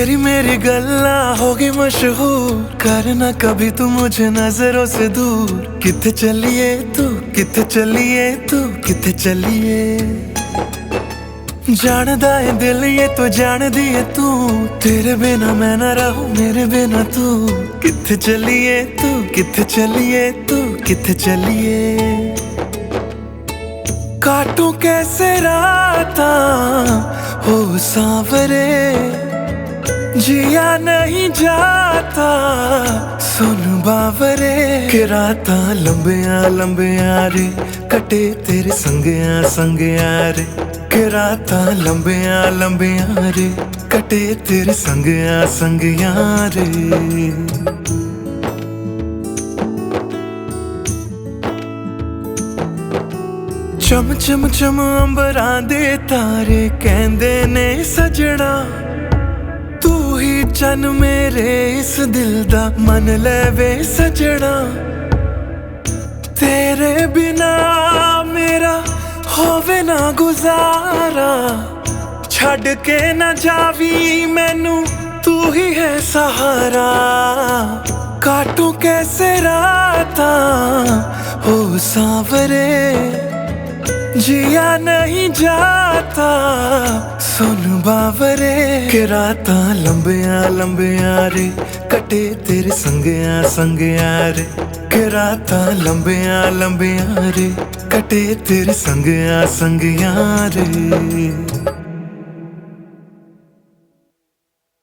तेरी मेरी गल्ला होगी मशहूर, करना कभी तू मुझे नजरों से दूर। किथे चलिए तू, किथे चलिए तू, किथे चलिए। जानदा है दिल ये तो जान दिए तू, तेरे बिना मैं ना रहूं मेरे बिना तू। किथे चलिए तू, किथे चलिए तू, किथे चलिए। काटूं कैसे राता हो सांवरे, जिया नहीं जाता सुन बावरे। कि राता लंबिया लंबिया रे, कटे तेरे संगया संगया रे। कि राता लंबिया लंबिया रे, कटे तेरे संगया संगया रे। चम चम चम अंबरां दे तारे कहंदे ने सजना, तू ही चन मेरे इस दिल दा मन ले वे सजना। तेरे बिना मेरा होवे ना गुजारा, छड़ के ना जावी मैनू तू ही है सहारा। काटूं कैसे राता हो सांवरे, जिया नहीं जाता सुन बावरे। कि राता लंबिया लंबिया रे, कटे तेरे संगया संगया रे। कि राता लंबिया लंबिया रे, कटे तेरे संगया संगया रे।